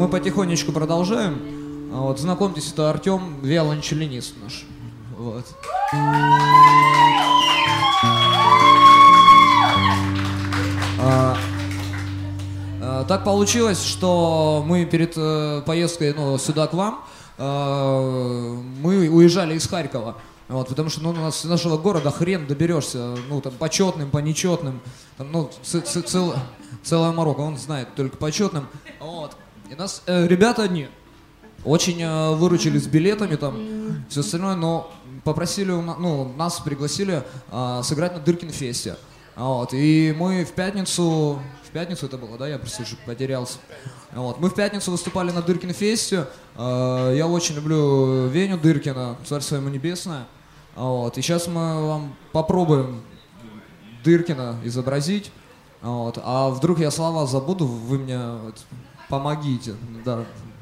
мы потихонечку продолжаем. Вот, знакомьтесь, это Артем, виолончелинист наш. Вот. Так получилось, что мы перед поездкой сюда к вам, мы уезжали из Харькова. Вот, потому что у нас из нашего города хрен доберешься, там по четным, по нечетным, там, целая морока, он знает только по четным. Вот. И нас ребята одни очень выручили с билетами, там, все остальное, но попросили, нас пригласили сыграть на Дыркин-фесте. Вот. И мы в пятницу это было, да, я просто уже потерялся. Вот. Мы в пятницу выступали на Дыркин-фесте. Я очень люблю Веню Дыркина, царство ему небесное. Вот. И сейчас мы вам попробуем Дыркина изобразить. Вот. А вдруг я слова забуду, вы мне помогите. Да.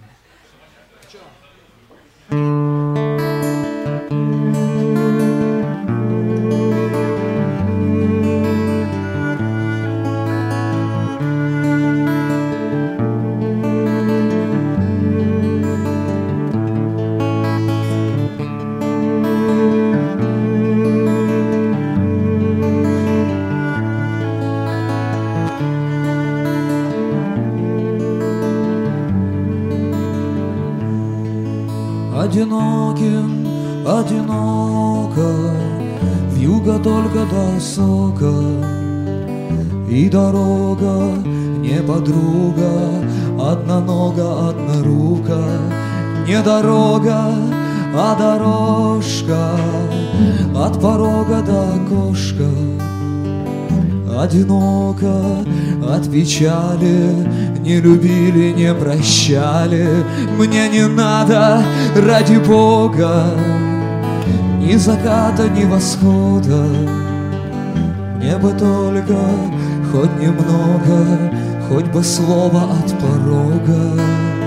Одиноким, одиноко, вьюга только до сока, и дорога не подруга, однонога, однорука, не дорога, а дорожка, от порога до окошка. Одиноко от печали, не любили, не прощали. Мне не надо, ради Бога, ни заката, ни восхода. Мне бы только хоть немного, хоть бы слово от порога.